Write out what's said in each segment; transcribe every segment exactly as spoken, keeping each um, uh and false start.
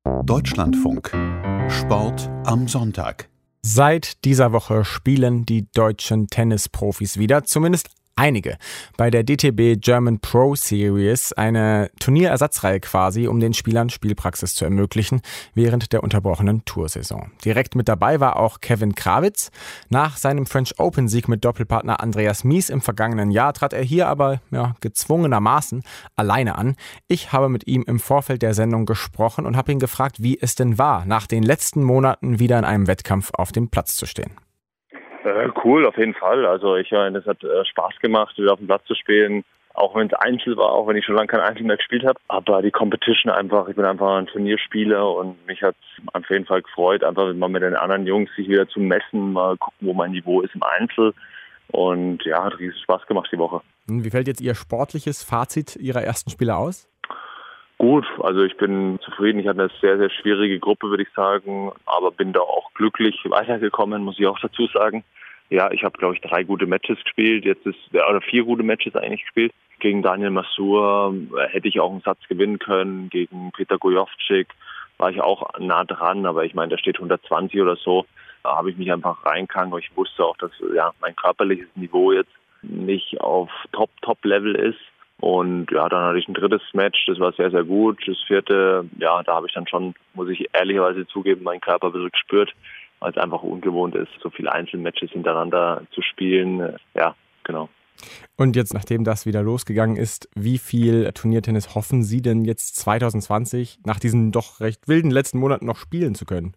Deutschlandfunk. Sport am Sonntag. Seit dieser Woche spielen die deutschen Tennisprofis wieder, zumindest einige, bei der D T B German Pro Series, eine Turnierersatzreihe quasi, um den Spielern Spielpraxis zu ermöglichen während der unterbrochenen Toursaison. Direkt mit dabei war auch Kevin Krawitz. Nach seinem French Open-Sieg mit Doppelpartner Andreas Mies im vergangenen Jahr trat er hier aber ja, gezwungenermaßen alleine an. Ich habe mit ihm im Vorfeld der Sendung gesprochen und habe ihn gefragt, wie es denn war, nach den letzten Monaten wieder in einem Wettkampf auf dem Platz zu stehen. Äh, cool, auf jeden Fall. Also ich meine, es hat äh, Spaß gemacht, wieder auf dem Platz zu spielen. Auch wenn es Einzel war, auch wenn ich schon lange kein Einzel mehr gespielt habe. Aber die Competition einfach, ich bin einfach ein Turnierspieler und mich hat es auf jeden Fall gefreut, einfach mal mit den anderen Jungs sich wieder zu messen, mal gucken, wo mein Niveau ist im Einzel. Und ja, hat riesig Spaß gemacht die Woche. Wie fällt jetzt Ihr sportliches Fazit Ihrer ersten Spiele aus? Gut, also ich bin zufrieden. Ich hatte eine sehr, sehr schwierige Gruppe, würde ich sagen, aber bin da auch glücklich weitergekommen, muss ich auch dazu sagen. Ja, ich habe, glaube ich, drei gute Matches gespielt. Jetzt ist oder vier gute Matches eigentlich gespielt. Gegen Daniel Masur hätte ich auch einen Satz gewinnen können. Gegen Peter Gojowczyk war ich auch nah dran, aber ich meine, da steht hundertzwanzig oder so. Da habe ich mich einfach reingegangen, aber ich wusste auch, dass ja mein körperliches Niveau jetzt nicht auf Top-Top-Level ist. Und ja, dann hatte ich ein drittes Match, das war sehr, sehr gut. Das vierte, ja, da habe ich dann schon, muss ich ehrlicherweise zugeben, meinen Körper ein bisschen gespürt, weil es einfach ungewohnt ist, so viele Einzelmatches hintereinander zu spielen. Ja, genau. Und jetzt, nachdem das wieder losgegangen ist, wie viel Turniertennis hoffen Sie denn jetzt zwanzig zwanzig nach diesen doch recht wilden letzten Monaten noch spielen zu können?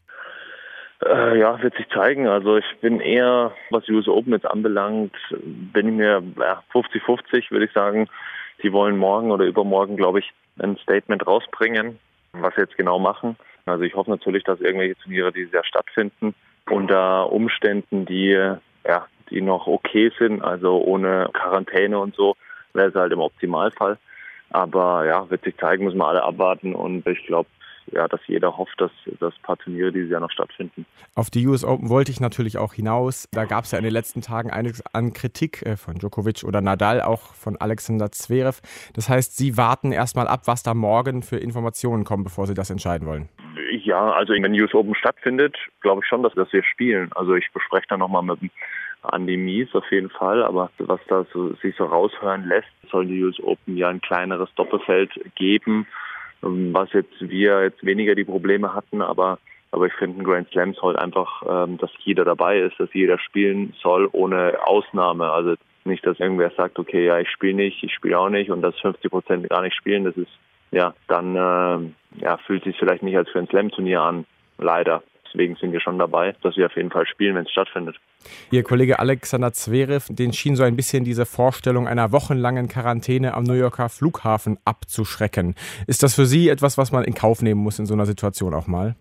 Äh, ja, wird sich zeigen. Also ich bin eher, was die U S Open jetzt anbelangt, bin ich mir ja, fünfzig fünfzig, würde ich sagen. Die wollen morgen oder übermorgen, glaube ich, ein Statement rausbringen, was sie jetzt genau machen. Also ich hoffe natürlich, dass irgendwelche Turniere dieses Jahr stattfinden unter Umständen, die ja, die noch okay sind, also ohne Quarantäne und so, wäre es halt im Optimalfall. Aber ja, wird sich zeigen, müssen wir alle abwarten und ich glaube, ja, dass jeder hofft, dass, dass ein paar Turniere dieses Jahr noch stattfinden. Auf die U S Open wollte ich natürlich auch hinaus. Da gab es ja in den letzten Tagen einiges an Kritik von Djokovic oder Nadal, auch von Alexander Zverev. Das heißt, Sie warten erstmal ab, was da morgen für Informationen kommen, bevor Sie das entscheiden wollen. Ja, also wenn die U S Open stattfindet, glaube ich schon, dass, dass wir spielen. Also ich bespreche da nochmal mit Andy Mies auf jeden Fall, aber was da so, sich so raushören lässt, soll die U S Open ja ein kleineres Doppelfeld geben, was jetzt wir jetzt weniger die Probleme hatten, aber aber ich finde, ein Grand Slam soll einfach, ähm, dass jeder dabei ist, dass jeder spielen soll ohne Ausnahme. Also nicht, dass irgendwer sagt, okay, ja, ich spiele nicht, ich spiele auch nicht und dass fünfzig Prozent gar nicht spielen, das ist, ja, dann äh, ja, fühlt sich vielleicht nicht als Grand Slam-Turnier an, leider. Deswegen sind wir schon dabei, dass wir auf jeden Fall spielen, wenn es stattfindet. Ihr Kollege Alexander Zverev, den schien so ein bisschen diese Vorstellung einer wochenlangen Quarantäne am New Yorker Flughafen abzuschrecken. Ist das für Sie etwas, was man in Kauf nehmen muss in so einer Situation auch mal?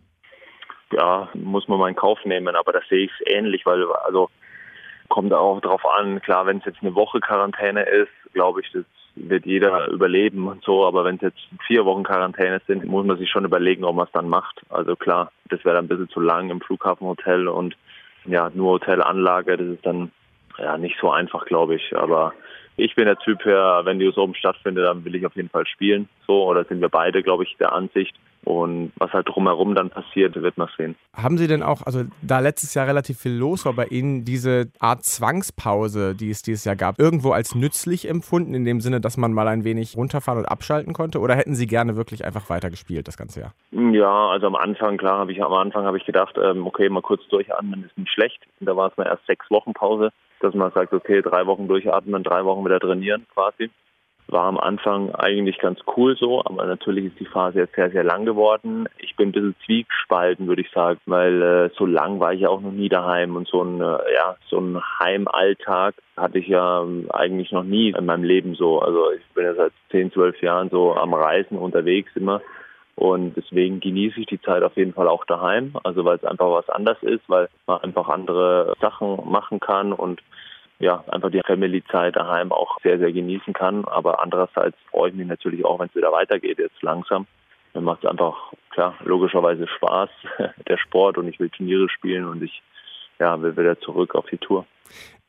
Ja, muss man mal in Kauf nehmen, aber das sehe ich ähnlich, weil also kommt auch drauf an, klar, wenn es jetzt eine Woche Quarantäne ist, glaube ich, das wird jeder überleben und so, aber wenn es jetzt vier Wochen Quarantäne sind, muss man sich schon überlegen, ob man es dann macht. Also klar, das wäre dann ein bisschen zu lang im Flughafenhotel und ja, nur Hotelanlage, das ist dann ja nicht so einfach, glaube ich. Aber ich bin der Typ, her, wenn die U S Open stattfindet, dann will ich auf jeden Fall spielen. So, oder sind wir beide, glaube ich, der Ansicht. Und was halt drumherum dann passiert, wird man sehen. Haben Sie denn auch, also da letztes Jahr relativ viel los war bei Ihnen, diese Art Zwangspause, die es dieses Jahr gab, irgendwo als nützlich empfunden, in dem Sinne, dass man mal ein wenig runterfahren und abschalten konnte? Oder hätten Sie gerne wirklich einfach weitergespielt das ganze Jahr? Ja, also am Anfang, klar, habe ich am Anfang habe ich gedacht, ähm, okay, mal kurz durchatmen ist nicht schlecht. Und da war es mal erst sechs Wochen Pause, dass man sagt, okay, drei Wochen durchatmen, drei Wochen wieder trainieren quasi. War am Anfang eigentlich ganz cool so, aber natürlich ist die Phase jetzt sehr, sehr lang geworden. Ich bin ein bisschen zwiegespalten, würde ich sagen, weil äh, so lang war ich ja auch noch nie daheim und so ein, äh, ja, so ein Heimalltag hatte ich ja ähm, eigentlich noch nie in meinem Leben so. Also ich bin ja seit zehn, zwölf Jahren so am Reisen unterwegs immer und deswegen genieße ich die Zeit auf jeden Fall auch daheim, also weil es einfach was anderes ist, weil man einfach andere Sachen machen kann und ja, einfach die Family-Zeit daheim auch sehr, sehr genießen kann. Aber andererseits freue ich mich natürlich auch, wenn es wieder weitergeht, jetzt langsam. Mir macht es einfach, klar, logischerweise Spaß, der Sport und ich will Turniere spielen und ich ja, will wieder zurück auf die Tour.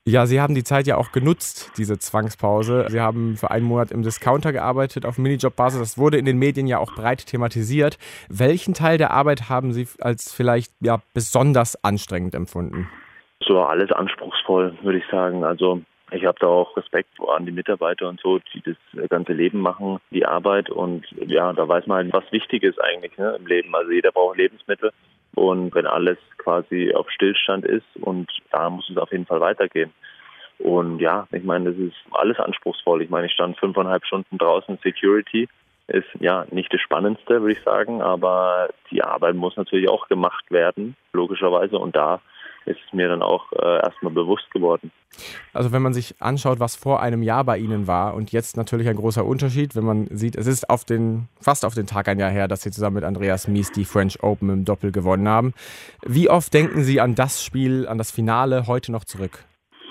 Ja, Sie haben die Zeit ja auch genutzt, diese Zwangspause. Sie haben für einen Monat im Discounter gearbeitet auf Minijob-Basis. Das wurde in den Medien ja auch breit thematisiert. Welchen Teil der Arbeit haben Sie als vielleicht ja besonders anstrengend empfunden? So alles anspruchsvoll, würde ich sagen. Also ich habe da auch Respekt an die Mitarbeiter und so, die das ganze Leben machen, die Arbeit. Und ja, da weiß man halt, was wichtig ist eigentlich, ne, im Leben. Also jeder braucht Lebensmittel. Und wenn alles quasi auf Stillstand ist, und da muss es auf jeden Fall weitergehen. Und ja, ich meine, das ist alles anspruchsvoll. Ich meine, ich stand fünfeinhalb Stunden draußen. Security ist ja nicht das Spannendste, würde ich sagen, aber die Arbeit muss natürlich auch gemacht werden, logischerweise. Und da ist es mir dann auch äh, erstmal bewusst geworden. Also wenn man sich anschaut, was vor einem Jahr bei Ihnen war und jetzt natürlich ein großer Unterschied, wenn man sieht, es ist auf den, fast auf den Tag ein Jahr her, dass Sie zusammen mit Andreas Mies die French Open im Doppel gewonnen haben. Wie oft denken Sie an das Spiel, an das Finale heute noch zurück?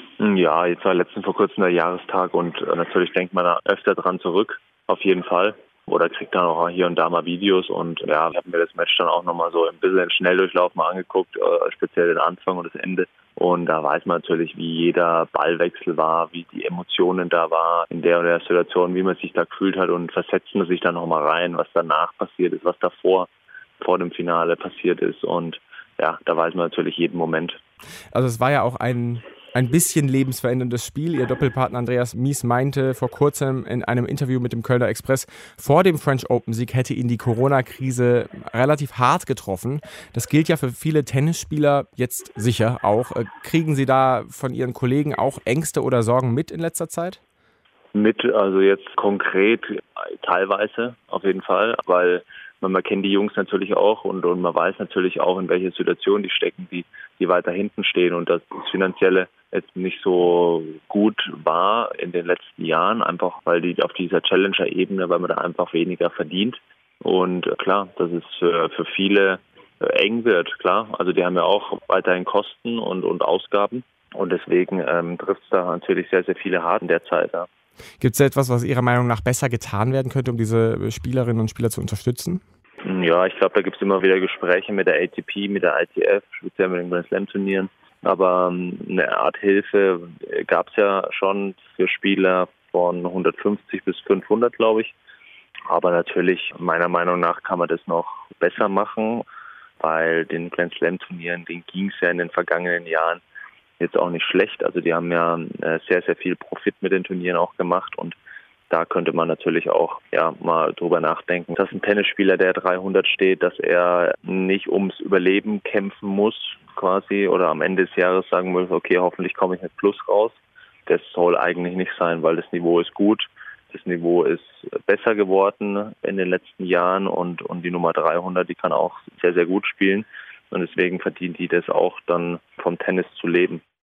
Ja, jetzt war letztens vor kurzem der Jahrestag und äh, natürlich denkt man da öfter dran zurück, auf jeden Fall. Oder kriegt dann auch hier und da mal Videos und ja, ich habe mir das Match dann auch nochmal so ein bisschen im Schnelldurchlauf mal angeguckt, äh, speziell den Anfang und das Ende. Und da weiß man natürlich, wie jeder Ballwechsel war, wie die Emotionen da war in der oder der Situation, wie man sich da gefühlt hat und versetzt man sich da nochmal rein, was danach passiert ist, was davor, vor dem Finale passiert ist. Und ja, da weiß man natürlich jeden Moment. Also es war ja auch ein ein bisschen lebensveränderndes Spiel. Ihr Doppelpartner Andreas Mies meinte vor kurzem in einem Interview mit dem Kölner Express, vor dem French Open-Sieg hätte ihn die Corona-Krise relativ hart getroffen. Das gilt ja für viele Tennisspieler jetzt sicher auch. Kriegen Sie da von Ihren Kollegen auch Ängste oder Sorgen mit in letzter Zeit? Mit, also jetzt konkret teilweise auf jeden Fall, weil man, man kennt die Jungs natürlich auch und, und man weiß natürlich auch, in welcher Situation die stecken, die, die weiter hinten stehen und dass das Finanzielle jetzt nicht so gut war in den letzten Jahren, einfach weil die auf dieser Challenger-Ebene, weil man da einfach weniger verdient. Und klar, dass es für, für viele eng wird, klar. Also die haben ja auch weiterhin Kosten und, und Ausgaben und deswegen ähm, trifft es da natürlich sehr, sehr viele hart in der Zeit. Ja. Gibt es etwas, was Ihrer Meinung nach besser getan werden könnte, um diese Spielerinnen und Spieler zu unterstützen? Ja, ich glaube, da gibt es immer wieder Gespräche mit der A T P, mit der I T F, speziell mit den Grand Slam Turnieren. Aber eine Art Hilfe gab es ja schon für Spieler von hundertfünfzig bis fünfhundert, glaube ich. Aber natürlich, meiner Meinung nach, kann man das noch besser machen, weil den Grand Slam Turnieren, denen ging es ja in den vergangenen Jahren jetzt auch nicht schlecht. Also die haben ja sehr, sehr viel Profit mit den Turnieren auch gemacht und da könnte man natürlich auch ja mal drüber nachdenken, dass ein Tennisspieler, der dreihundert steht, dass er nicht ums Überleben kämpfen muss quasi oder am Ende des Jahres sagen muss, okay, hoffentlich komme ich mit Plus raus. Das soll eigentlich nicht sein, weil das Niveau ist gut. Das Niveau ist besser geworden in den letzten Jahren und, und die Nummer dreihundert, die kann auch sehr, sehr gut spielen. Und deswegen verdient die das auch dann vom Tennis zu leben.